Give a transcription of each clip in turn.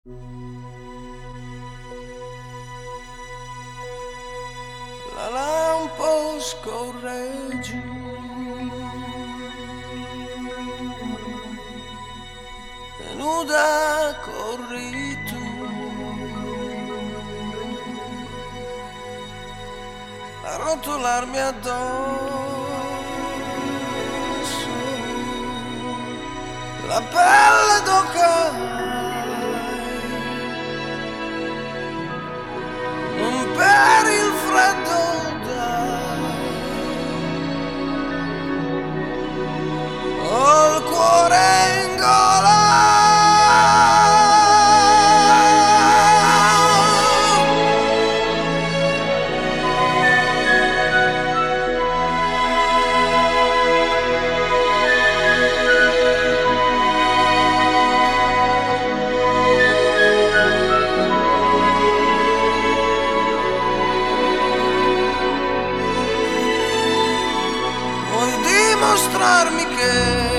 La lampo scorre giù, e nuda corri tu, a rotolarmi addosso la pelle d'oca, non per il freddo dai, ho il cuore in gola. Dimostrarmi che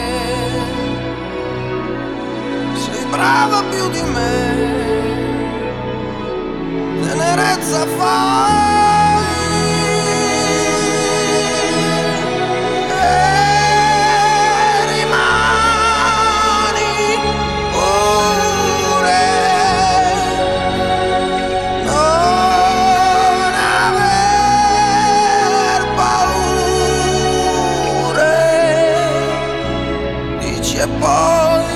sei brava più di me, tenerezza fai e rimani pure, non aver paura. E poi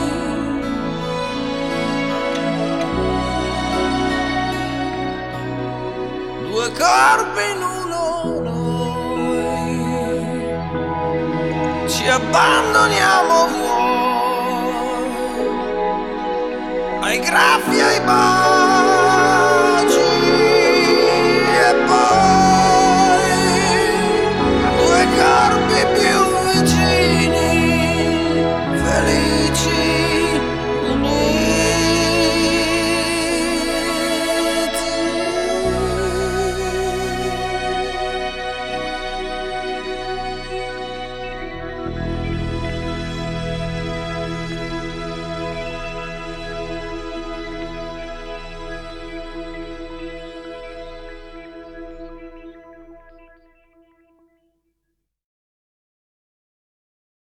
due corpi in uno noi ci abbandoniamo vuoi ai graffi e ai boi.